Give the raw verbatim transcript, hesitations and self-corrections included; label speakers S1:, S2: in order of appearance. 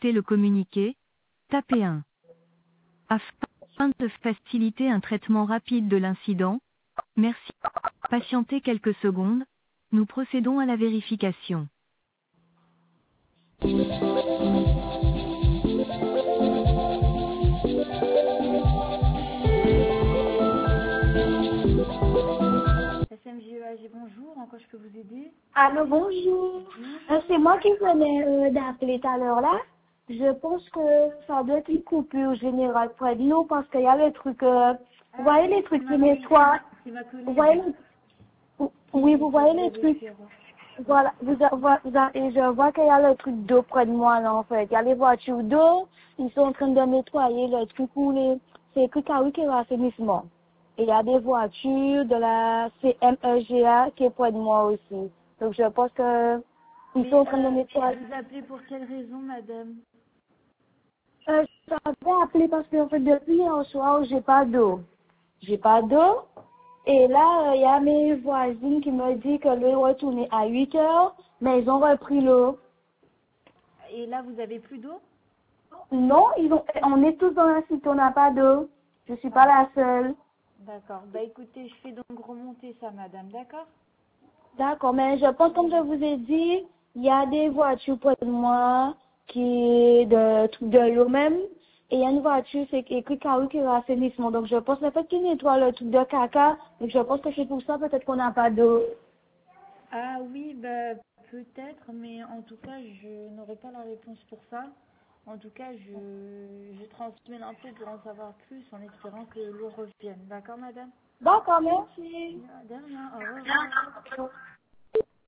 S1: écouter le communiqué, tapez un. Afin de faciliter un traitement rapide de l'incident, merci. Patientez quelques secondes, nous procédons à la vérification.
S2: S M J E A G, bonjour, en quoi je peux vous aider?
S3: Allô, bonjour. Euh, c'est moi qui venais euh, d'appeler tout à l'heure là. Je pense que ça doit être une coupure générale près de nous parce qu'il y a les trucs, euh, vous voyez les trucs qui nettoient.
S2: C'est ma collègue.
S3: Vous voyez les... Oui, vous voyez les trucs. Voilà, vous, a- vous a- et je vois qu'il y a le truc d'eau près de moi là en fait. Il y a les voitures d'eau, ils sont en train de nettoyer le truc pour les... C'est écrit Kawi qui est l'assainissement. Et il y a des voitures de la C M E G A qui est près de moi aussi. Donc je pense que ils sont en train de nettoyer.
S2: Vous appelez pour quelle raison, madame?
S3: Euh, j'avais appelé parce que en fait depuis hier soir j'ai pas d'eau. J'ai pas d'eau. Et là, il y a mes voisines qui me disent que l'eau est retournée à huit heures, mais ils ont repris l'eau.
S2: Et là, vous avez plus d'eau?
S3: Non, ils ont, on est tous dans la cité, on n'a pas d'eau. Je suis pas la seule.
S2: D'accord. Bah écoutez, je fais donc remonter ça, madame, d'accord?
S3: D'accord, mais je pense, comme je vous ai dit, il y a des voitures près de moi qui de trucs de l'eau même. Et il y a une voiture, c'est écrit Kawi qui est l'assainissement. Donc je pense le fait qu'ils nettoient le truc de caca, donc je pense que c'est pour ça peut-être qu'on n'a pas d'eau.
S2: Ah oui, bah peut-être, mais en tout cas, je n'aurai pas la réponse pour ça. En tout cas, je, je transmets l'info pour en savoir plus en espérant que l'eau revienne. D'accord, madame?
S3: D'accord, merci.
S2: De rien, au revoir.